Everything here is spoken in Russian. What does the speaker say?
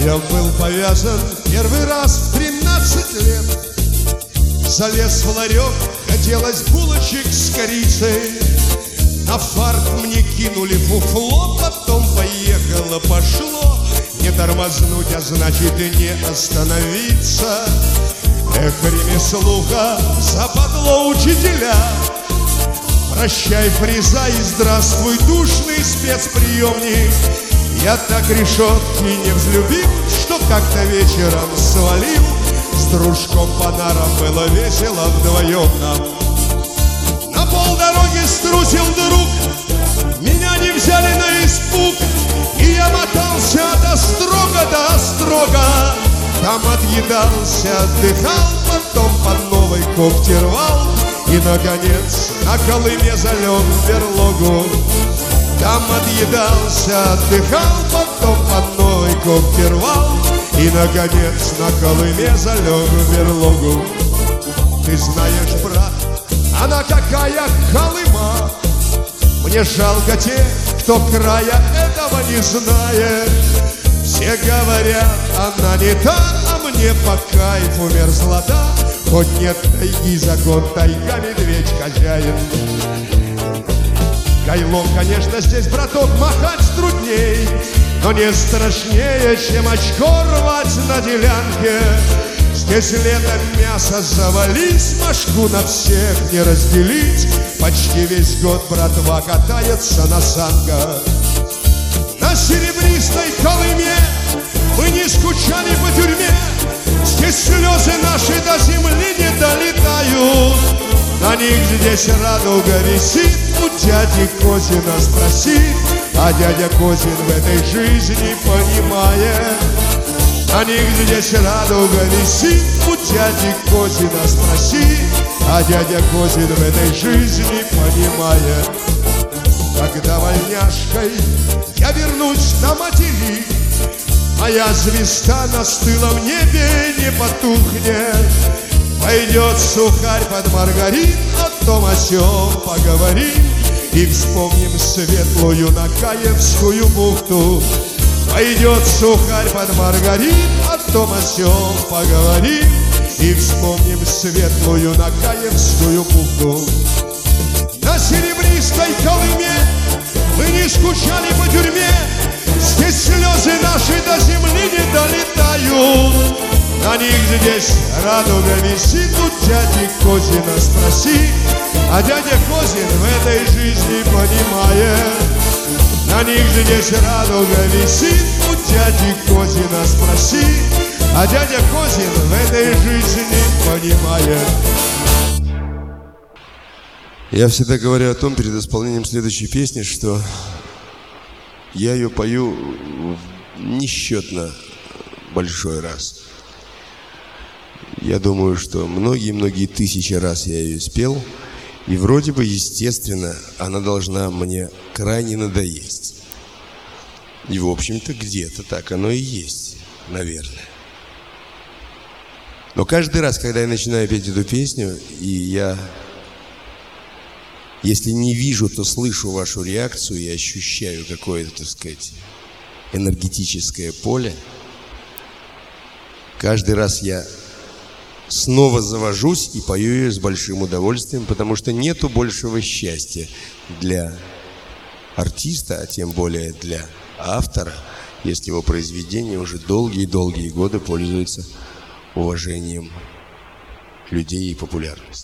Я был повязан первый раз в 13 лет. Залез в ларек, хотелось булочек с корицей. На фарт мне кинули фуфло, потом поехало-пошло. Не тормознуть, а значит и не остановиться. Эх, ремеслуха, западло учителя. Прощай, фреза, и здравствуй, душный спецприемник. Я так решетки не взлюбил, что как-то вечером свалил. С дружком по нарам было весело вдвоем нам. На полдороги струсил друг, меня не взяли на испуг. И я мотался от острога до острога. Там отъедался, отдыхал, потом по новой когти рвал. И, наконец, на Колыме залег в берлогу. Там отъедался, отдыхал, потом по новой когти рвал. И, наконец, на Колыме залег в берлогу. Ты знаешь, брат, она какая Колыма. Мне жалко тех, кто края этого не знает. Все говорят, она не та, а мне по кайфу мерзлота. Хоть нет тайги, закон тайга, медведь хозяин. Кайлом, конечно, здесь, браток, махать трудней, но не страшнее, чем очко рвать на делянке. Здесь летом мясо завались, мошку на всех не разделить. Почти весь год братва катается на санках. На серебристой Колыме мы не скучали по тюрьме. Здесь слезы наши до земли не долетают. На них здесь радуга висит. У дяди Козина спроси, а дядя Козин в этой жизни понимает. На них здесь радуга висит. У дяди Козина спроси, а дядя Козин в этой жизни понимает. Когда вольняшкой я вернусь на материк, моя звезда на стылом небе не потухнет. Пойдет сухарь под маргарин, о том о сём поговорим. И вспомним светлую Накаевскую бухту. Пойдет сухарь под маргарин, о том о сём поговорим. И вспомним светлую Накаевскую бухту. На серебристой Колыме мы не скучали по тюрьме. Здесь слезы наши до земли не долетают. На них здесь радуга висит. У дяди Козина спроси, а дядя Козин в этой жизни понимает. На них здесь радуга висит. У дяди Козина спроси, а дядя Козин в этой жизни понимает. Я всегда говорю о том перед исполнением следующей песни, что я ее пою несчетно большой раз. Я думаю, что многие-многие тысячи раз я ее спел, и вроде бы, естественно, она должна мне крайне надоесть. И, в общем-то, где-то так оно и есть, наверное. Но каждый раз, когда я начинаю петь эту песню, и я, если не вижу, то слышу вашу реакцию и ощущаю какое-то, так сказать, энергетическое поле, каждый раз я снова завожусь и пою ее с большим удовольствием, потому что нету большего счастья для артиста, а тем более для автора, если его произведение уже долгие-долгие годы пользуется уважением людей и популярностью.